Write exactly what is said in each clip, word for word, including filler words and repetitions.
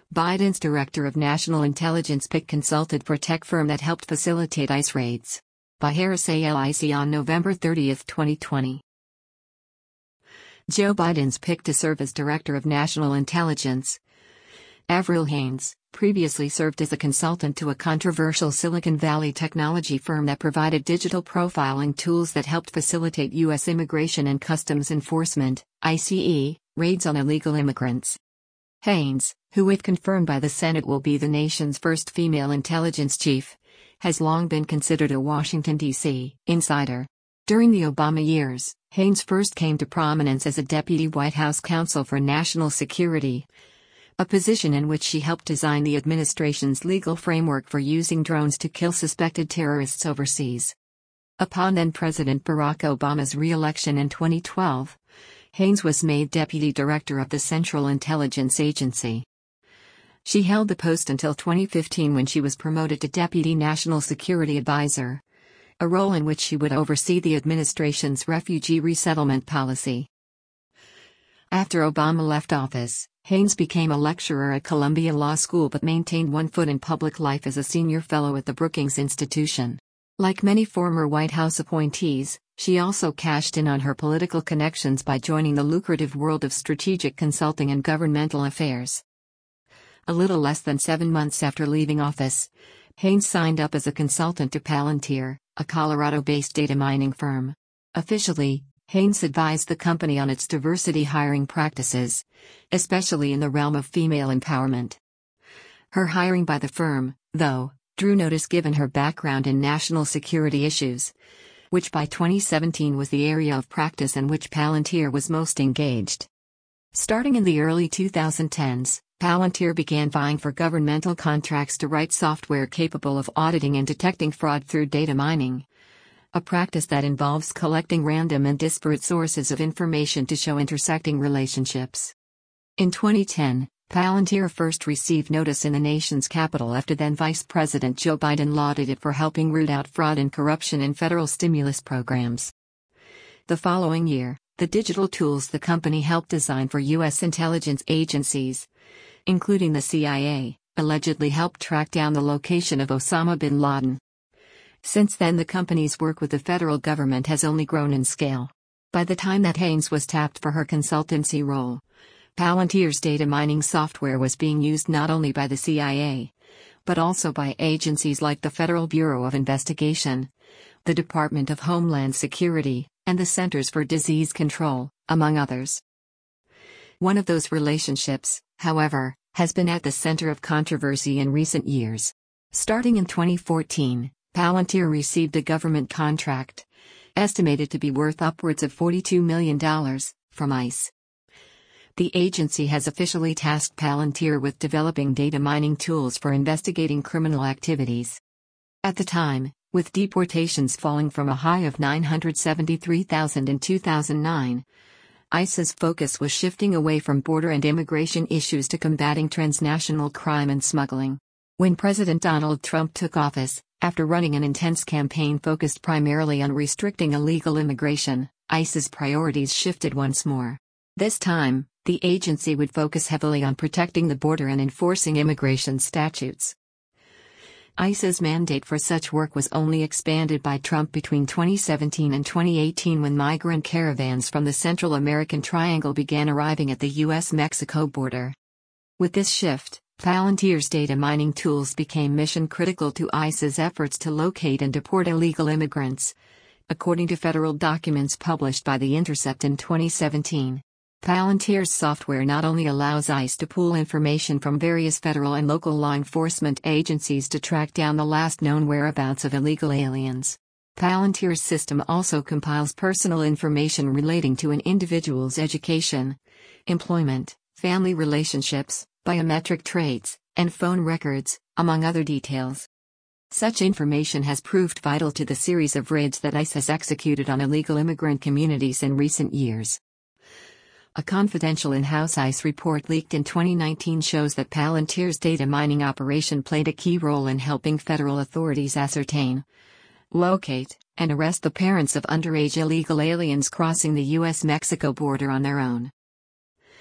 Biden's Director of National Intelligence pick consulted for tech firm that helped facilitate ICE raids. By Harris A L I C on November thirtieth, twenty twenty. Joe Biden's pick to serve as Director of National Intelligence. Avril Haines previously served as a consultant to a controversial Silicon Valley technology firm that provided digital profiling tools that helped facilitate U S Immigration and Customs Enforcement (I C E) raids on illegal immigrants. Haines, who if confirmed by the Senate will be the nation's first female intelligence chief, has long been considered a Washington, D C insider. During the Obama years, Haines first came to prominence as a deputy White House counsel for national security, a position in which she helped design the administration's legal framework for using drones to kill suspected terrorists overseas. Upon then-President Barack Obama's re-election in twenty twelve, Haines was made Deputy Director of the Central Intelligence Agency. She held the post until twenty fifteen when she was promoted to Deputy National Security Advisor, a role in which she would oversee the administration's refugee resettlement policy. After Obama left office, Haines became a lecturer at Columbia Law School but maintained one foot in public life as a senior fellow at the Brookings Institution. Like many former White House appointees, she also cashed in on her political connections by joining the lucrative world of strategic consulting and governmental affairs. A little less than seven months after leaving office, Haines signed up as a consultant to Palantir, a Colorado-based data mining firm. Officially, Haines advised the company on its diversity hiring practices, especially in the realm of female empowerment. Her hiring by the firm, though, drew notice given her background in national security issues, which by twenty seventeen was the area of practice in which Palantir was most engaged. Starting in the early twenty tens, Palantir began vying for governmental contracts to write software capable of auditing and detecting fraud through data mining, a practice that involves collecting random and disparate sources of information to show intersecting relationships. In twenty ten, Palantir first received notice in the nation's capital after then-Vice President Joe Biden lauded it for helping root out fraud and corruption in federal stimulus programs. The following year, the digital tools the company helped design for U S intelligence agencies, including the C I A, allegedly helped track down the location of Osama bin Laden. Since then, the company's work with the federal government has only grown in scale. By the time that Haines was tapped for her consultancy role, Palantir's data mining software was being used not only by the C I A, but also by agencies like the Federal Bureau of Investigation, the Department of Homeland Security, and the Centers for Disease Control, among others. One of those relationships, however, has been at the center of controversy in recent years. Starting in twenty fourteen, Palantir received a government contract, estimated to be worth upwards of forty-two million dollars, from ICE. The agency has officially tasked Palantir with developing data mining tools for investigating criminal activities. At the time, with deportations falling from a high of nine hundred seventy-three thousand in two thousand nine, ICE's focus was shifting away from border and immigration issues to combating transnational crime and smuggling. When President Donald Trump took office, after running an intense campaign focused primarily on restricting illegal immigration, ICE's priorities shifted once more. This time, the agency would focus heavily on protecting the border and enforcing immigration statutes. ICE's mandate for such work was only expanded by Trump between twenty seventeen and twenty eighteen when migrant caravans from the Central American Triangle began arriving at the U S Mexico border. With this shift, Palantir's data mining tools became mission-critical to ICE's efforts to locate and deport illegal immigrants, according to federal documents published by The Intercept in twenty seventeen. Palantir's software not only allows ICE to pull information from various federal and local law enforcement agencies to track down the last known whereabouts of illegal aliens. Palantir's system also compiles personal information relating to an individual's education, employment, family relationships, biometric traits, and phone records, among other details. Such information has proved vital to the series of raids that ICE has executed on illegal immigrant communities in recent years. A confidential in-house ICE report leaked in twenty nineteen shows that Palantir's data mining operation played a key role in helping federal authorities ascertain, locate, and arrest the parents of underage illegal aliens crossing the U S Mexico border on their own.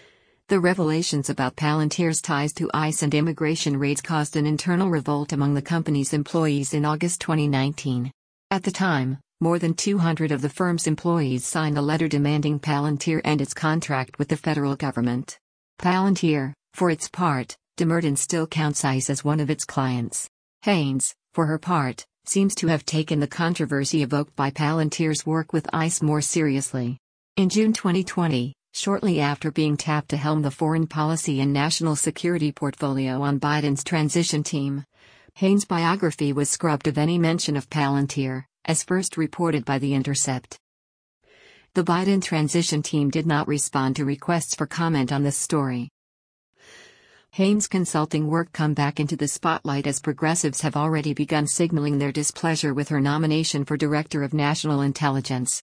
The revelations about Palantir's ties to ICE and immigration raids caused an internal revolt among the company's employees in August twenty nineteen. At the time, more than two hundred of the firm's employees signed a letter demanding Palantir end its contract with the federal government. Palantir, for its part, demurred and still counts ICE as one of its clients. Haynes, for her part, seems to have taken the controversy evoked by Palantir's work with ICE more seriously. In June twenty twenty, shortly after being tapped to helm the foreign policy and national security portfolio on Biden's transition team, Haynes' biography was scrubbed of any mention of Palantir, as first reported by The Intercept. The Biden transition team did not respond to requests for comment on this story. Haynes' consulting work come back into the spotlight as progressives have already begun signaling their displeasure with her nomination for Director of National Intelligence.